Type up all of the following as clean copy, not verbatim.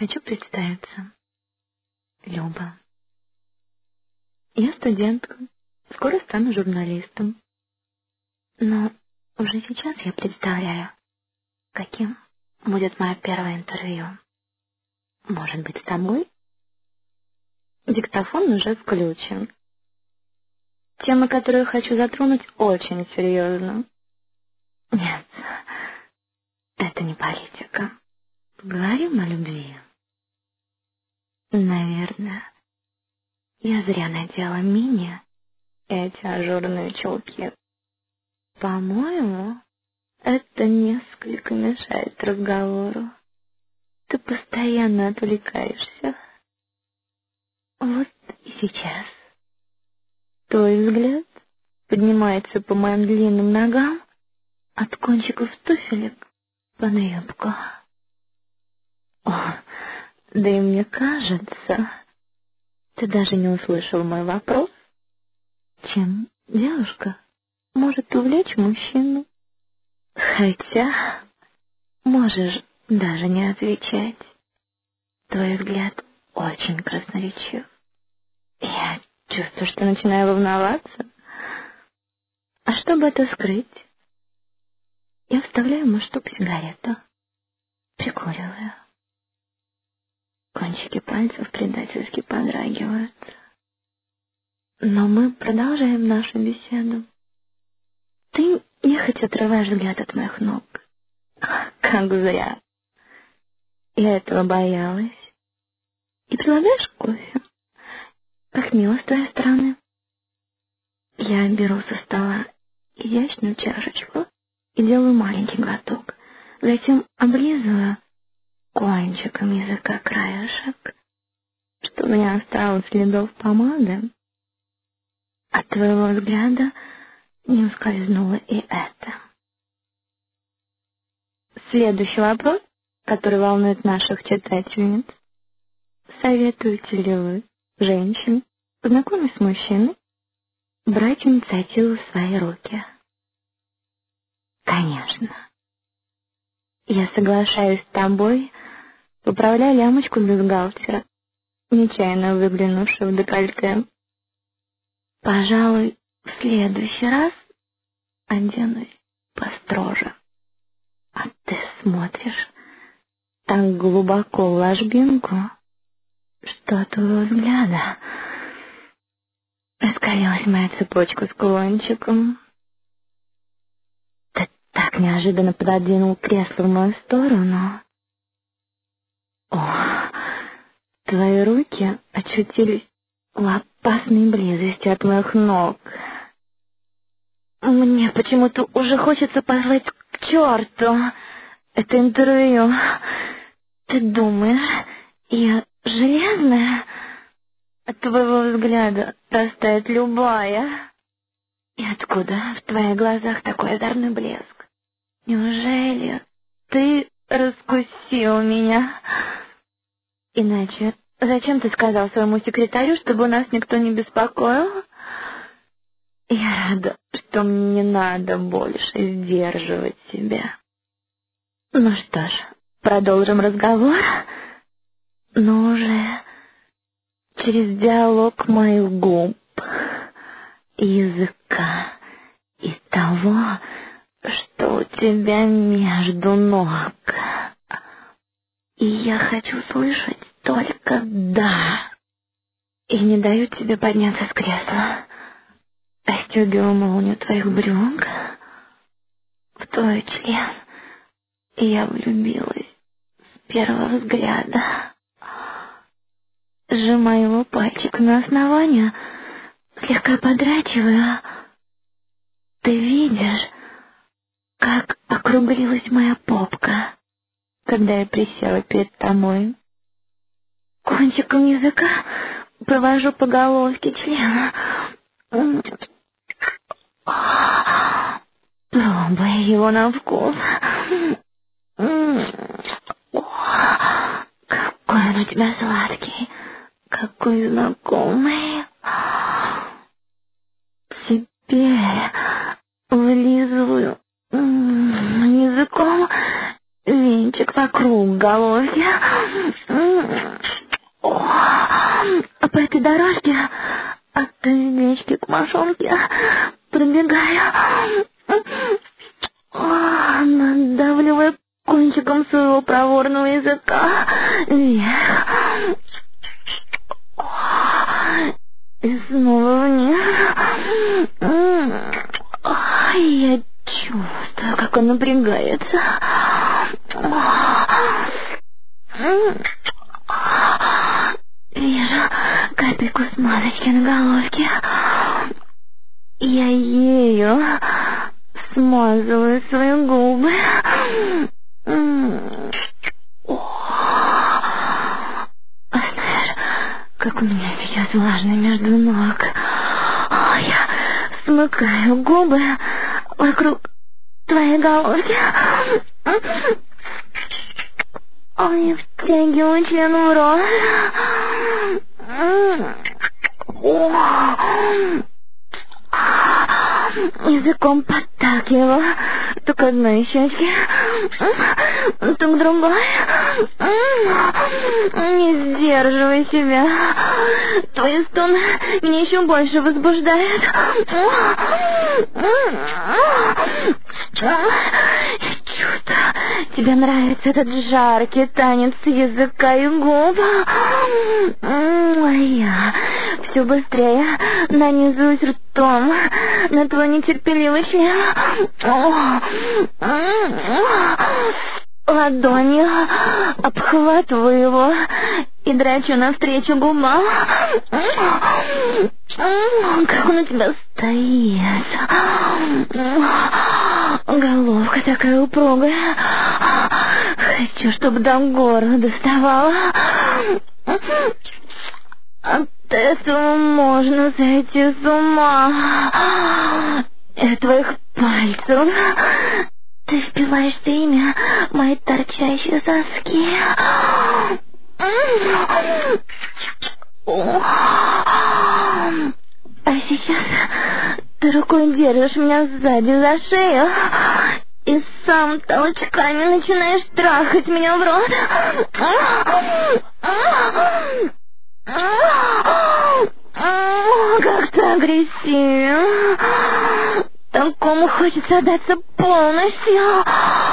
Хочу представиться. Люба. Я студентка, скоро стану журналистом. Но уже сейчас я представляю, каким будет мое первое интервью. Может быть, с тобой? Диктофон уже включен. Тема, которую хочу затронуть, очень серьезна. Нет, это не политика. Поговорим о любви. Наверное, я зря надела мини и эти ажурные чулки. По-моему, это несколько мешает разговору. Ты постоянно отвлекаешься. Вот и сейчас. Твой взгляд поднимается по моим длинным ногам от кончиков туфелек под юбку. О, да и мне кажется, ты даже не услышал мой вопрос. Чем девушка может увлечь мужчину? Хотя можешь даже не отвечать. Твой взгляд очень красноречив. Я чувствую, что начинаю волноваться. А чтобы это скрыть, я вставляю в мундштук сигарету, прикуриваю. Кончики пальцев предательски подрагивают. Но мы продолжаем нашу беседу. Ты нехотя отрываешь взгляд от моих ног. Как зря. Я этого боялась. И предлагаешь кофе? Как мило с твоей стороны. Я беру со стола изящную чашечку и делаю маленький глоток. Затем облизываю кончиком языка краешек, чтобы не осталось следов помады. От твоего взгляда не ускользнуло и это. Следующий вопрос, который волнует наших читательниц. Советуете ли вы, женщине, познакомясь с мужчиной, брать инициативу в свои руки? Конечно. Я соглашаюсь с тобой, поправляя лямочку бюстгальтера, нечаянно выглянувшую в декольте. Пожалуй, в следующий раз оденусь построже. А ты смотришь так глубоко в ложбинку, что от твоего взгляда раскалилась моя цепочка с кулончиком. Ты так неожиданно пододвинул кресло в мою сторону. О, твои руки очутились в опасной близости от моих ног. Мне почему-то уже хочется послать к черту это интервью. Ты думаешь, я железная? От твоего взгляда растает любая. И откуда в твоих глазах такой озорной блеск? Неужели ты раскусил меня? Иначе зачем ты сказал своему секретарю, чтобы нас никто не беспокоил? Я рада, что мне не надо больше сдерживать себя. Ну что ж, продолжим разговор, но уже через диалог моих губ, языка и того, что у тебя между ног. И я хочу слышать только «да». И не даю тебе подняться с кресла. Остегиваю молнию твоих брюк в твой член, и я влюбилась с первого взгляда. Сжимаю его пальчиками на основание, слегка подрачивая. Ты видишь, как округлилась моя попка, когда я присела перед тобой. Кончиком языка провожу по головке члена. Пробуя его на вкус. Какой он у тебя сладкий, какой знакомый. Теперь вылизываю языком венчик вокруг головке. По этой дорожке от речки к мошонке пробегаю, надавливая кончиком своего проворного языка вверх. И снова вниз. Я чувствую, как он напрягается. Вижу капельку смазочки на головке. Я ею смазываю свои губы. Знаешь, как у меня сейчас влажно между ног. Я смыкаю губы вокруг твоей головки. И втягиваю член в рот. Языком подталкиваю то к одной щечке, то к другой. Не сдерживай себя. Твои стоны меня еще больше возбуждают. Чувствую, тебе нравится этот жаркий танец языка и губ. Я все быстрее нанизываюсь ртом на твой нетерпеливый член. Ладонью обхватываю его и драчу навстречу губам. Как он у тебя стоит. Головка такая упругая. Хочу, чтобы до горла доставала. От этого можно сойти с ума. От твоих пальцев ты впиваешься ими в мои торчащие соски. А сейчас ты рукой держишь меня сзади за шею и сам толчками начинаешь трахать меня в рот. Как ты агрессивен. Такому хочется отдаться полностью.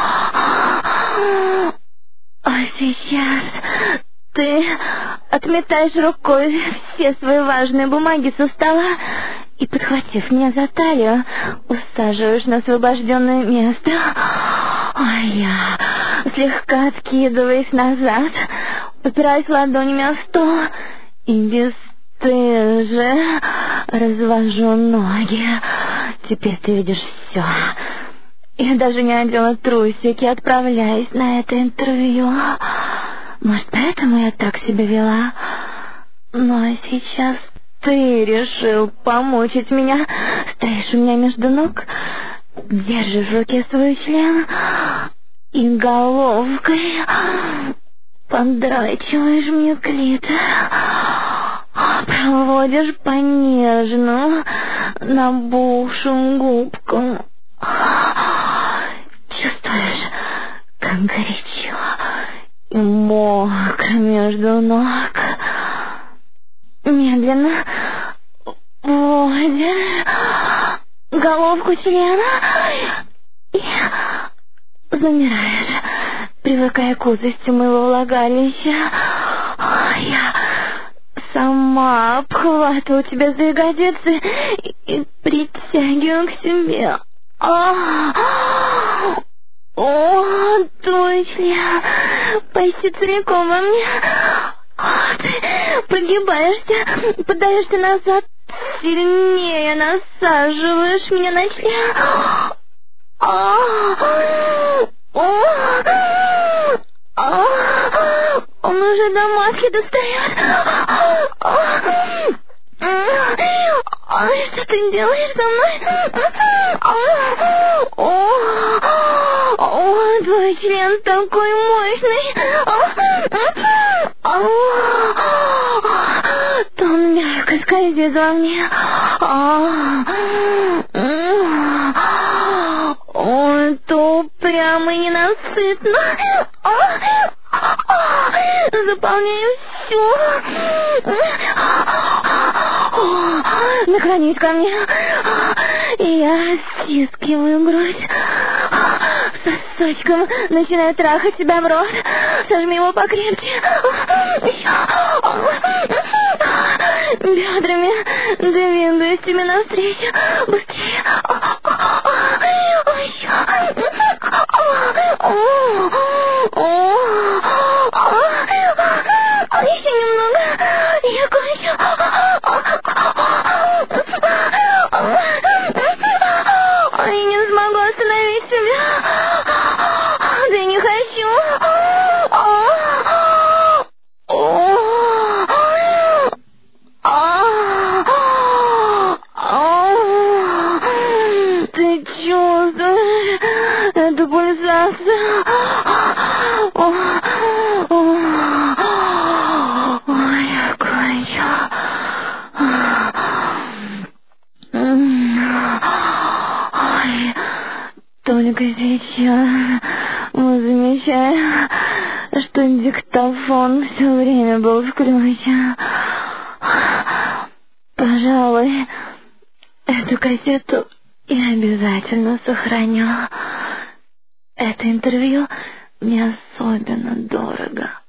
А сейчас ты отметаешь рукой все свои важные бумаги со стола и, подхватив меня за талию, усаживаешь на освобожденное место. Я, слегка откидываясь назад, упираясь ладонями о стол и бесстыже развожу ноги. Теперь ты видишь все. Я даже не одела трусики, отправляясь на это интервью. Может, поэтому я так себя вела? Но сейчас ты решил помучить меня. Стоишь у меня между ног, держишь в руке свой член и головкой подрачиваешь мне клитор. Проводишь по нежному, набухшим губкам. Чувствуешь, как горячо и мокро между ног. Медленно вводишь головку члена и замираешь, привыкая к узости моего влагалища. Я сама обхватываю тебя за ягодицы и притягиваю к себе. Твой член почти целиком во мне. Ты прогибаешься, подаешься назад, сильнее насаживаешь меня на член. Он уже до матки достает. Что ты делаешь со мной? Твой член такой мощный. То он мягко скользит во мне. То прямо и ненасытно. заполняю всю. Наклонись ко мне, и я стискиваю грудь. Сосочком начинаю трахать себя в рот. Сожми его покрепче. Бедрами двигаюсь тебе навстречу. Быстрее. Еще немного. Я кончу. Я не смогу остановить себя. Да я не хочу. Ты чувствуешь эту пульсацию? Ой, я кончу. Ой, только сейчас мы замечаем, что диктофон все время был включен. Пожалуй, эту кассету я обязательно сохраню. Это интервью мне особенно дорого.